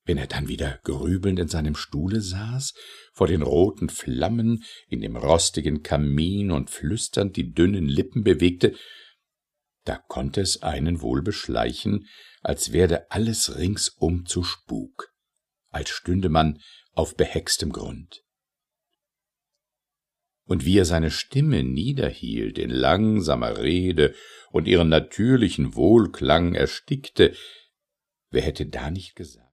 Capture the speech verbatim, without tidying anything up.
Wenn er dann wieder grübelnd in seinem Stuhle saß, vor den roten Flammen in dem rostigen Kamin und flüsternd die dünnen Lippen bewegte, da konnte es einen wohl beschleichen, als werde alles ringsum zu Spuk, als stünde man auf behextem Grund. Und wie er seine Stimme niederhielt in langsamer Rede und ihren natürlichen Wohlklang erstickte, wer hätte da nicht gesagt: